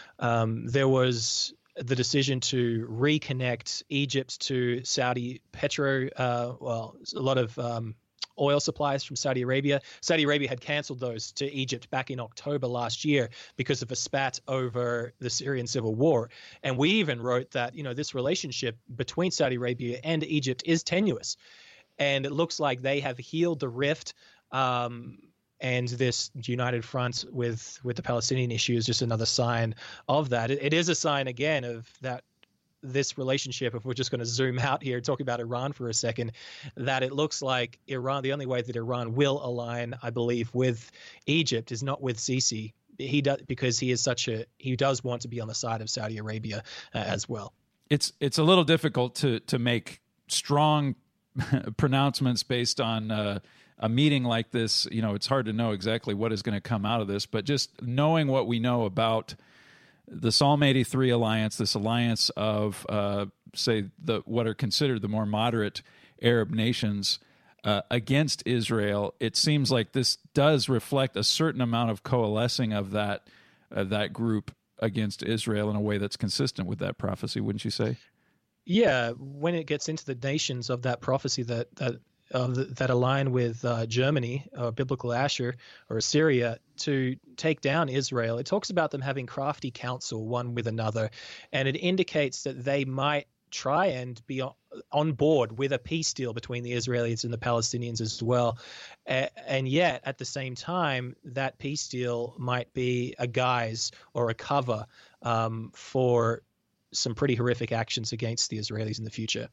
um, there was the decision to reconnect Egypt to Saudi petro, uh, well, a lot of um, oil supplies from Saudi Arabia. Saudi Arabia had canceled those to Egypt back in October last year because of a spat over the Syrian civil war. And we even wrote that, you know, this relationship between Saudi Arabia and Egypt is tenuous. And it looks like they have healed the rift, um, and this united front with, with the Palestinian issue is just another sign of that. It, it is a sign, again, of that this relationship, if we're just going to zoom out here and talk about Iran for a second, that it looks like Iran, the only way that Iran will align, I believe, with Egypt is not with Sisi. He does, because he is such a he does want to be on the side of Saudi Arabia uh, as well. It's it's a little difficult to to make strong pronouncements based on uh, a meeting like this. You know, it's hard to know exactly what is going to come out of this, but just knowing what we know about the Psalm eighty-three alliance, this alliance of, uh, say, the what are considered the more moderate Arab nations uh, against Israel, it seems like this does reflect a certain amount of coalescing of that uh, that group against Israel in a way that's consistent with that prophecy, wouldn't you say? Yeah, when it gets into the nations of that prophecy that that uh, that align with uh, Germany or biblical Asher or Assyria to take down Israel, it talks about them having crafty counsel one with another, and it indicates that they might try and be on board with a peace deal between the Israelis and the Palestinians as well. Uh, and yet, at the same time, that peace deal might be a guise or a cover um, for some pretty horrific actions against the Israelis in the future.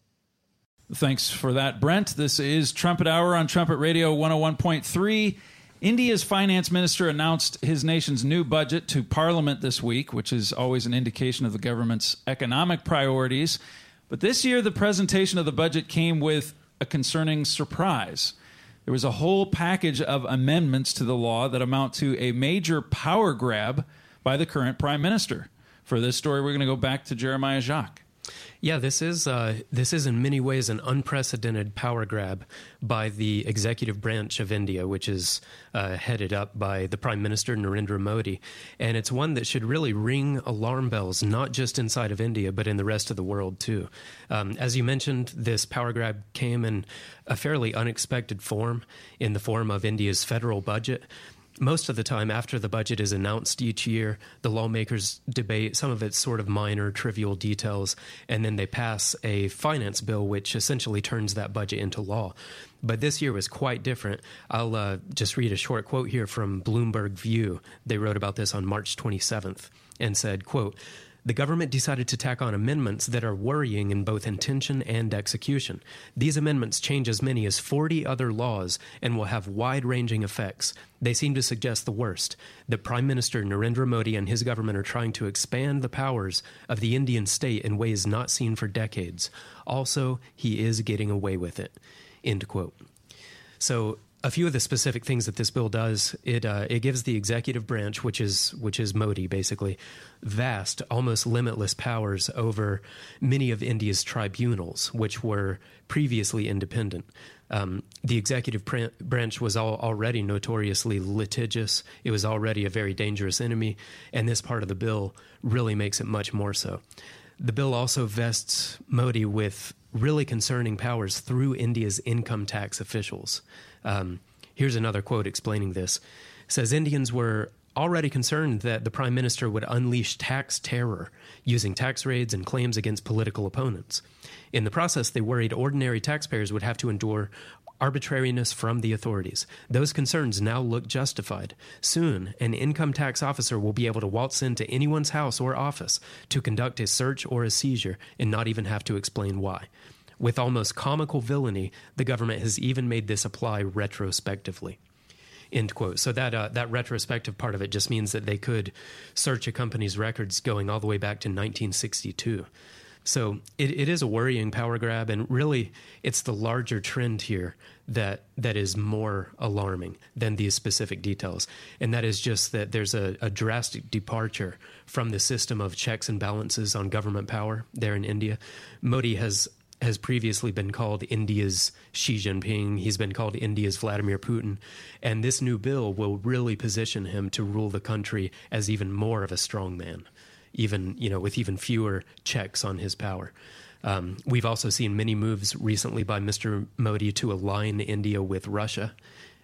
Thanks for that, Brent. This is Trumpet Hour on Trumpet Radio one oh one point three. India's finance minister announced his nation's new budget to Parliament this week, which is always an indication of the government's economic priorities. But this year, the presentation of the budget came with a concerning surprise. There was a whole package of amendments to the law that amount to a major power grab by the current prime minister. For this story, we're going to go back to Jeremiah Jacques. Yeah, this is uh, this is in many ways an unprecedented power grab by the executive branch of India, which is uh, headed up by the Prime Minister Narendra Modi. And it's one that should really ring alarm bells, not just inside of India, but in the rest of the world, too. Um, as you mentioned, this power grab came in a fairly unexpected form, in the form of India's federal budget. Most of the time after the budget is announced each year, the lawmakers debate some of its sort of minor, trivial details, and then they pass a finance bill which essentially turns that budget into law. But this year was quite different. I'll uh, just read a short quote here from Bloomberg View. They wrote about this on March twenty-seventh and said, quote, "The government decided to tack on amendments that are worrying in both intention and execution. These amendments change as many as forty other laws and will have wide-ranging effects. They seem to suggest the worst, that Prime Minister Narendra Modi and his government are trying to expand the powers of the Indian state in ways not seen for decades. Also, he is getting away with it." End quote. So a few of the specific things that this bill does, it uh, it gives the executive branch, which is which is Modi, basically, vast, almost limitless powers over many of India's tribunals, which were previously independent. Um, the executive pr- branch was all, already notoriously litigious. It was already a very dangerous enemy, and this part of the bill really makes it much more so. The bill also vests Modi with really concerning powers through India's income tax officials. Um, here's another quote explaining this. It says, "Indians were already concerned that the prime minister would unleash tax terror using tax raids and claims against political opponents. In the process, they worried ordinary taxpayers would have to endure arbitrariness from the authorities. Those concerns now look justified. Soon, an income tax officer will be able to waltz into anyone's house or office to conduct a search or a seizure and not even have to explain why. With almost comical villainy, the government has even made this apply retrospectively." End quote. So that uh, that retrospective part of it just means that they could search a company's records going all the way back to nineteen sixty-two. So it, it is a worrying power grab, and really it's the larger trend here that that is more alarming than these specific details. And that is just that there's a, a drastic departure from the system of checks and balances on government power there in India. Modi has has previously been called India's Xi Jinping. He's been called India's Vladimir Putin. And this new bill will really position him to rule the country as even more of a strongman, even, you know, with even fewer checks on his power. Um, we've also seen many moves recently by Mister Modi to align India with Russia.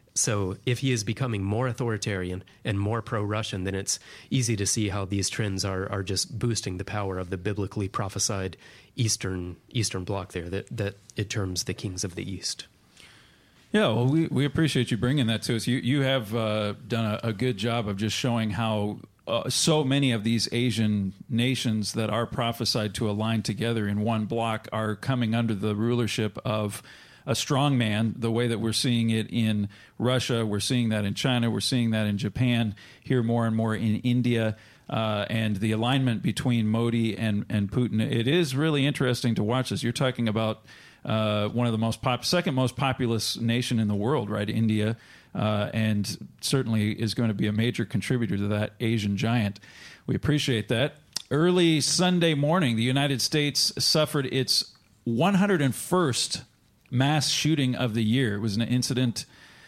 So if he is becoming more authoritarian and more pro-Russian, then it's easy to see how these trends are are just boosting the power of the biblically prophesied Eastern Eastern Bloc there that, that it terms the kings of the East. Yeah, well, we, we appreciate you bringing that to us. You you have uh, done a, a good job of just showing how uh, so many of these Asian nations that are prophesied to align together in one bloc are coming under the rulership of a strong man, the way that we're seeing it in Russia, we're seeing that in China, we're seeing that in Japan, here more and more in India, uh, and the alignment between Modi and, and Putin. It is really interesting to watch this. You're talking about uh, one of the most pop, second most populous nation in the world, right? India, uh, and certainly is going to be a major contributor to that Asian giant. We appreciate that. Early Sunday morning, the United States suffered its one hundred first mass shooting of the year. It was an incident.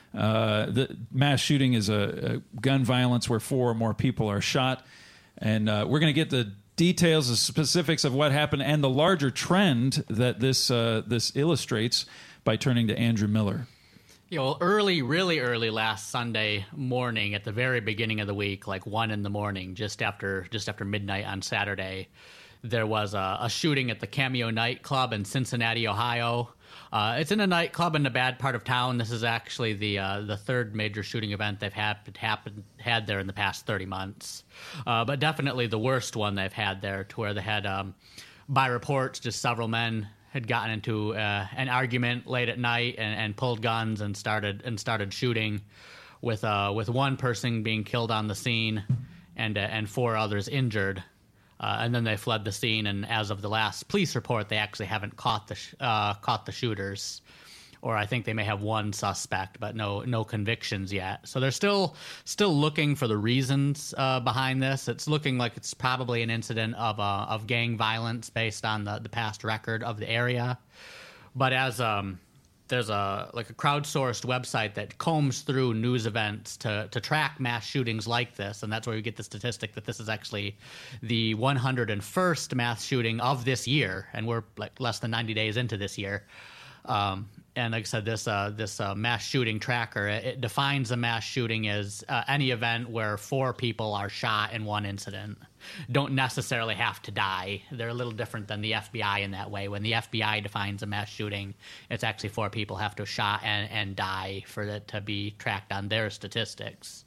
Uh, the mass shooting is a, a gun violence where four or more people are shot. And uh, we're going to get the details, the specifics of what happened, and the larger trend that this uh, this illustrates by turning to Andrew Miller. Yeah, well, early, really early last Sunday morning, at the very beginning of the week, like one in the morning, just after just after midnight on Saturday, there was a, a shooting at the Cameo nightclub in Cincinnati, Ohio. Uh, it's in a nightclub in the bad part of town. This is actually the uh, the third major shooting event they've had happened had there in the past thirty months, uh, but definitely the worst one they've had there, to where they had, um, by reports, just several men had gotten into uh, an argument late at night and, and pulled guns and started and started shooting, with uh, with one person being killed on the scene and uh, and four others injured. Uh, and then they fled the scene, and as of the last police report, they actually haven't caught the sh- uh, caught the shooters, or I think they may have one suspect, but no no convictions yet. So they're still still looking for the reasons uh, behind this. It's looking like it's probably an incident of uh, of gang violence based on the, the past record of the area. But as um, there's a like a crowdsourced website that combs through news events to to track mass shootings like this, and that's where we get the statistic that this is actually the one hundred first mass shooting of this year, and we're like less than ninety days into this year. Um, and like I said, this uh, this uh, mass shooting tracker, it, it defines a mass shooting as uh, any event where four people are shot in one incident. Don't necessarily have to die. They're a little different than the F B I in that way. When the F B I defines a mass shooting, it's actually four people have to shot and, and die for it to be tracked on their statistics.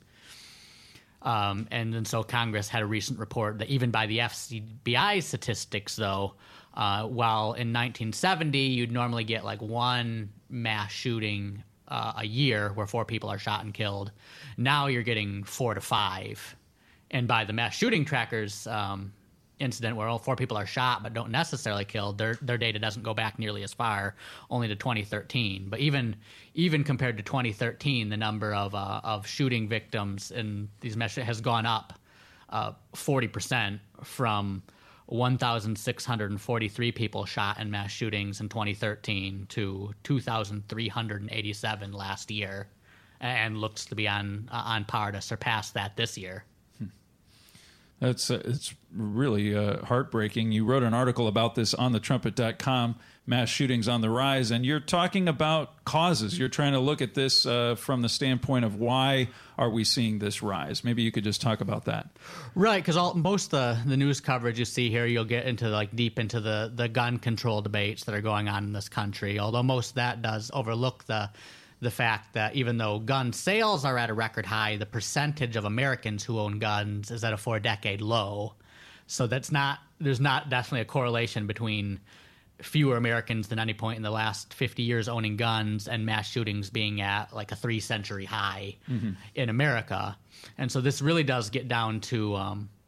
Um, and then so Congress had a recent report that even by the F B I statistics, though, uh, while in nineteen seventy you'd normally get like one mass shooting uh, a year where four people are shot and killed, now you're getting four to five. And by the mass shooting trackers um, incident where all four people are shot but don't necessarily killed, their their data doesn't go back nearly as far, only to twenty thirteen. But even even compared to twenty thirteen, the number of uh, of shooting victims in these mass has gone up uh, forty percent from one thousand six hundred forty-three people shot in mass shootings in twenty thirteen to two thousand three hundred eighty-seven last year, and looks to be on uh, on par to surpass that this year. That's uh, it's really uh, heartbreaking. You wrote an article about this on the trumpet dot com, mass shootings on the rise, and you're talking about causes. You're trying to look at this uh, from the standpoint of why are we seeing this rise. Maybe you could just talk about that. Right, because most of the, the news coverage you see here, you'll get into like deep into the, the gun control debates that are going on in this country, although most of that does overlook the the fact that even though gun sales are at a record high, the percentage of Americans who own guns is at a four-decade low. So that's not there's not definitely a correlation between fewer Americans than any point in the last fifty years owning guns and mass shootings being at like a three-century high mm-hmm. in America. And so this really does get down to um,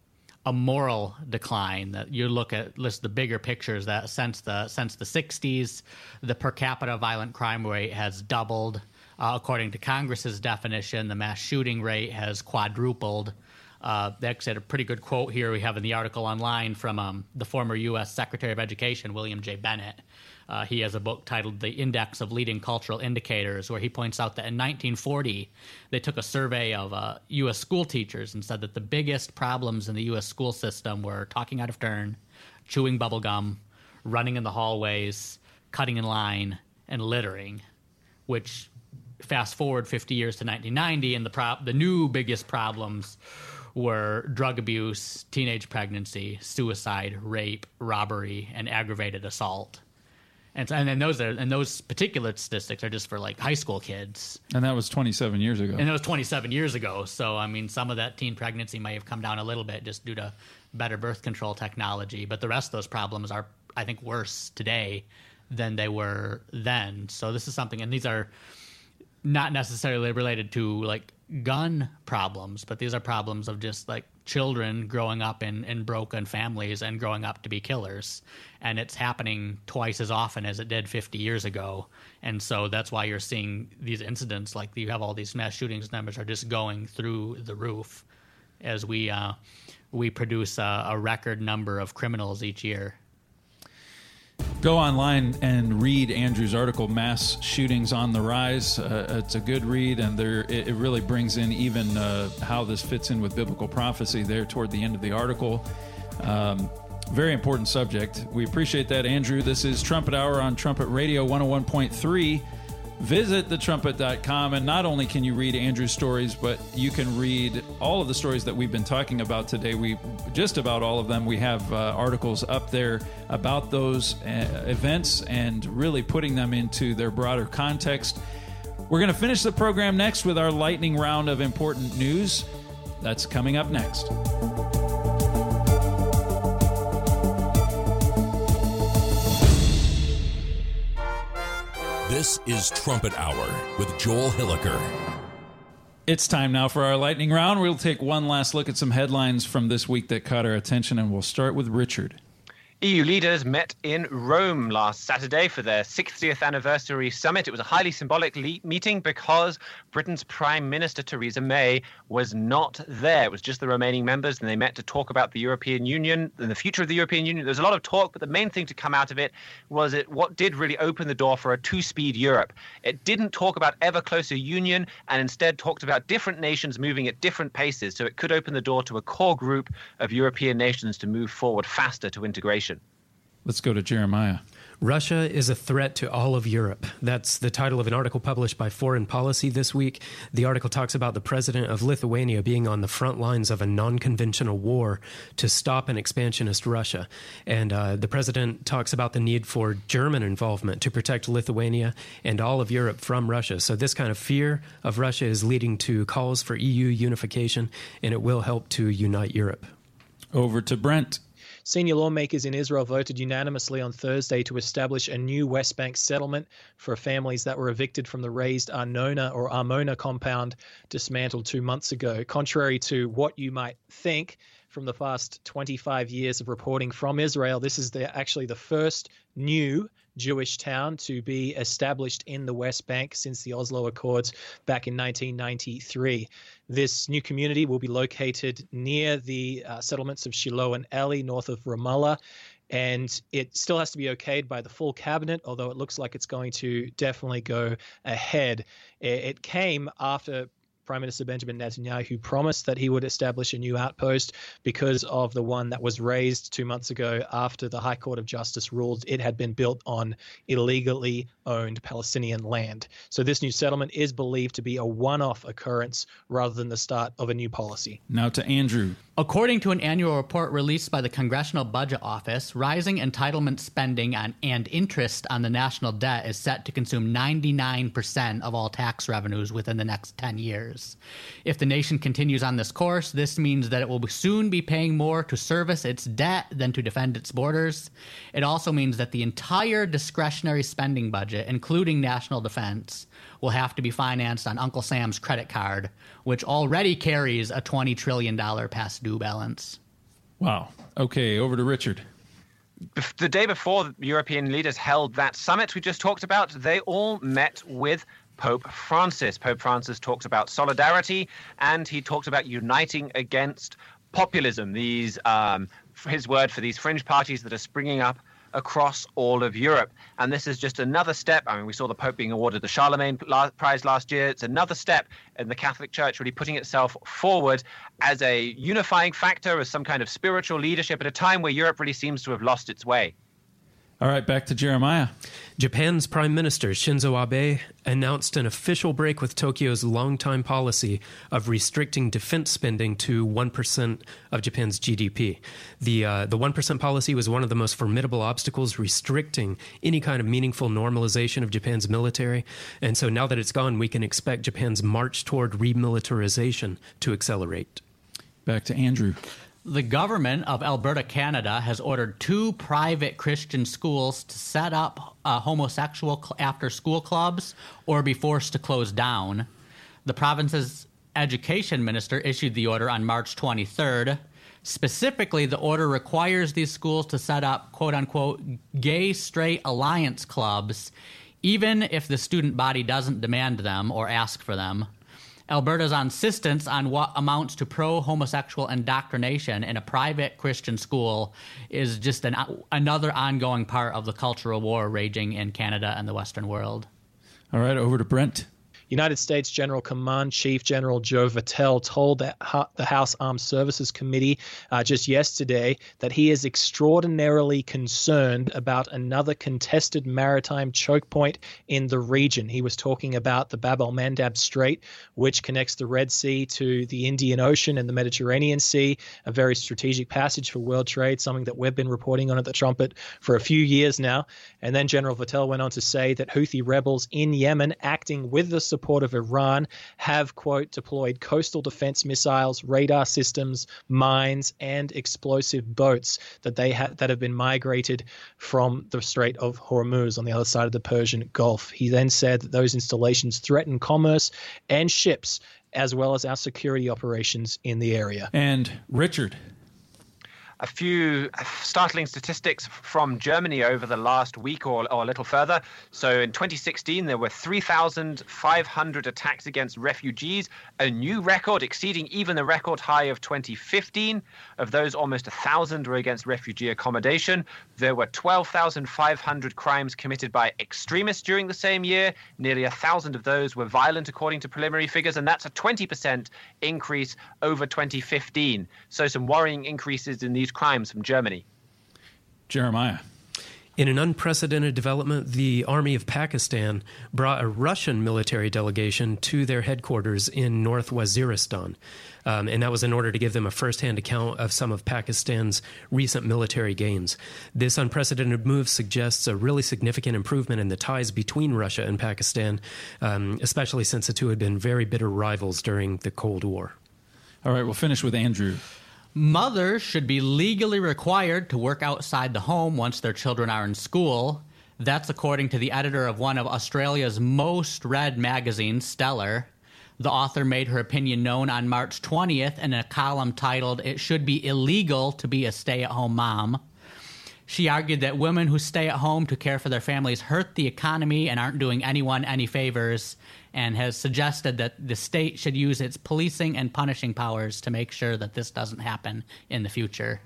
a moral decline. That you look at list the bigger pictures that since the since the sixties, the per capita violent crime rate has doubled. Uh, according to Congress's definition, the mass shooting rate has quadrupled. Uh, they actually had a pretty good quote here we have in the article online from um, the former U S Secretary of Education, William J. Bennett. Uh, he has a book titled The Index of Leading Cultural Indicators, where he points out that in nineteen forty, they took a survey of uh, U S school teachers and said that the biggest problems in the U S school system were talking out of turn, chewing bubble gum, running in the hallways, cutting in line, and littering, which fast forward fifty years to nineteen ninety, and the pro- the new biggest problems were drug abuse, teenage pregnancy, suicide, rape, robbery, and aggravated assault. And, and then those are and those particular statistics are just for like high school kids. And that was twenty-seven years ago. And that was twenty-seven years ago. So I mean, some of that teen pregnancy may have come down a little bit just due to better birth control technology. But the rest of those problems are, I think, worse today than they were then. So this is something, and these are not necessarily related to like gun problems, but these are problems of just like children growing up in, in broken families and growing up to be killers. And it's happening twice as often as it did fifty years ago. And so that's why you're seeing these incidents, like you have all these mass shootings numbers are just going through the roof as we uh, we produce a, a record number of criminals each year. Go online and read Andrew's article, Mass Shootings on the Rise. Uh, it's a good read, and there it, it really brings in even uh, how this fits in with biblical prophecy there toward the end of the article. Um, very important subject. We appreciate that, Andrew. This is Trumpet Hour on Trumpet Radio one oh one point three. Visit the trumpet dot com, and not only can you read Andrew's stories, but you can read all of the stories that we've been talking about today. We just about all of them. We have uh, articles up there about those uh, events and really putting them into their broader context. We're going to finish the program next with our lightning round of important news. That's coming up next. This is Trumpet Hour with Joel Hilliker. It's time now for our lightning round. We'll take one last look at some headlines from this week that caught our attention, and we'll start with Richard. E U leaders met in Rome last Saturday for their sixtieth anniversary summit. It was a highly symbolic le- meeting because Britain's Prime Minister Theresa May was not there. It was just the remaining members, and they met to talk about the European Union and the future of the European Union. There's a lot of talk, but the main thing to come out of it was it what did really open the door for a two-speed Europe. It didn't talk about ever closer union, and instead talked about different nations moving at different paces, so it could open the door to a core group of European nations to move forward faster to integration. Let's go to Jeremiah. Russia is a threat to all of Europe. That's the title of an article published by Foreign Policy this week. The article talks about the president of Lithuania being on the front lines of a non-conventional war to stop an expansionist Russia. And uh, the president talks about the need for German involvement to protect Lithuania and all of Europe from Russia. So this kind of fear of Russia is leading to calls for E U unification, and it will help to unite Europe. Over to Brent. Senior lawmakers in Israel voted unanimously on Thursday to establish a new West Bank settlement for families that were evicted from the razed Arnona or Armona compound dismantled two months ago. Contrary to what you might think from the past twenty-five years of reporting from Israel, this is the, actually the first new Jewish town to be established in the West Bank since the Oslo Accords back in nineteen ninety-three. This new community will be located near the uh, settlements of Shiloh and Eli, north of Ramallah, and it still has to be okayed by the full cabinet, although it looks like it's going to definitely go ahead. It came after Prime Minister Benjamin Netanyahu promised that he would establish a new outpost because of the one that was raised two months ago after the High Court of Justice ruled it had been built on illegally owned Palestinian land. So this new settlement is believed to be a one-off occurrence rather than the start of a new policy. Now to Andrew. According to an annual report released by the Congressional Budget Office, rising entitlement spending on, and interest on the national debt is set to consume ninety-nine percent of all tax revenues within the next ten years. If the nation continues on this course, this means that it will soon be paying more to service its debt than to defend its borders. It also means that the entire discretionary spending budget, including national defense, will have to be financed on Uncle Sam's credit card, which already carries a twenty trillion dollars past due balance. Wow. Okay, over to Richard. The day before the European leaders held that summit we just talked about, they all met with Pope Francis. Pope Francis talked about solidarity, and he talked about uniting against populism, these um, his word for these fringe parties that are springing up across all of Europe. And this is just another step. I mean, we saw the Pope being awarded the Charlemagne Prize last year. It's another step in the Catholic Church really putting itself forward as a unifying factor, as some kind of spiritual leadership at a time where Europe really seems to have lost its way. All right, back to Jeremiah. Japan's Prime Minister Shinzo Abe announced an official break with Tokyo's longtime policy of restricting defense spending to one percent of Japan's G D P. The uh, the one percent policy was one of the most formidable obstacles restricting any kind of meaningful normalization of Japan's military. And so now that it's gone, we can expect Japan's march toward remilitarization to accelerate. Back to Andrew. The government of Alberta, Canada, has ordered two private Christian schools to set up uh, homosexual cl- after-school clubs or be forced to close down. The province's education minister issued the order on March twenty-third. Specifically, the order requires these schools to set up, quote-unquote, gay-straight alliance clubs, even if the student body doesn't demand them or ask for them. Alberta's insistence on what amounts to pro-homosexual indoctrination in a private Christian school is just an, another ongoing part of the cultural war raging in Canada and the Western world. All right, over to Brent. United States General Command Chief General Joe Vattel told the, the House Armed Services Committee uh, just yesterday that he is extraordinarily concerned about another contested maritime choke point in the region. He was talking about the Bab el-Mandab Strait, which connects the Red Sea to the Indian Ocean and the Mediterranean Sea, a very strategic passage for world trade, something that we've been reporting on at the Trumpet for a few years now. And then General Vattel went on to say that Houthi rebels in Yemen, acting with the support of Iran, have, quote, deployed coastal defense missiles, radar systems, mines, and explosive boats that they ha- that have been migrated from the Strait of Hormuz on the other side of the Persian Gulf. He then said that those installations threaten commerce and ships, as well as our security operations in the area. And Richard. A few startling statistics from Germany over the last week or, or a little further. So in twenty sixteen, there were three thousand five hundred attacks against refugees, a new record exceeding even the record high of twenty fifteen. Of those, almost one thousand were against refugee accommodation. There were twelve thousand five hundred crimes committed by extremists during the same year. Nearly one thousand of those were violent, according to preliminary figures, and that's a twenty percent increase over twenty fifteen. So some worrying increases in these crimes from Germany. Jeremiah. In an unprecedented development, the Army of Pakistan brought a Russian military delegation to their headquarters in North Waziristan, um, and that was in order to give them a firsthand account of some of Pakistan's recent military gains. This unprecedented move suggests a really significant improvement in the ties between Russia and Pakistan, um, especially since the two had been very bitter rivals during the Cold War. All right, we'll finish with Andrew. Mothers should be legally required to work outside the home once their children are in school. That's according to the editor of one of Australia's most read magazines, Stellar. The author made her opinion known on March twentieth in a column titled, "It Should Be Illegal to Be a Stay-at-Home Mom." She argued that women who stay at home to care for their families hurt the economy and aren't doing anyone any favors, and has suggested that the state should use its policing and punishing powers to make sure that this doesn't happen in the future.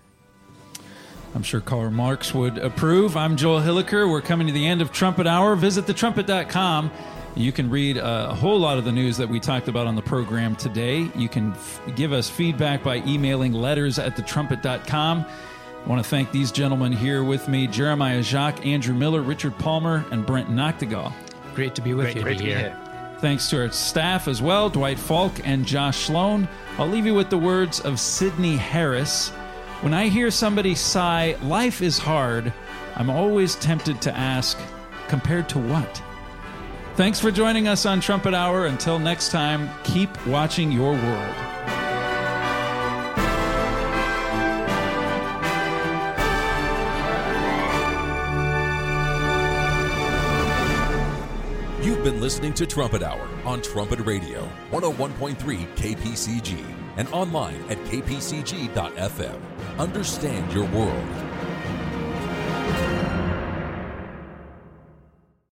I'm sure Karl Marx would approve. I'm Joel Hilliker. We're coming to the end of Trumpet Hour. Visit the trumpet dot com. You can read a whole lot of the news that we talked about on the program today. You can f- give us feedback by emailing letters at the trumpet dot com. I want to thank these gentlemen here with me, Jeremiah Jacques, Andrew Miller, Richard Palmer, and Brent Noctegal. Great to be with Great you. to be Great here. here. Thanks to our staff as well, Dwight Falk and Josh Sloan. I'll leave you with the words of Sidney Harris. When I hear somebody sigh, life is hard, I'm always tempted to ask, compared to what? Thanks for joining us on Trumpet Hour. Until next time, keep watching your world. You've been listening to Trumpet Hour on Trumpet Radio, one oh one point three K P C G, and online at k p c g dot f m. Understand your world.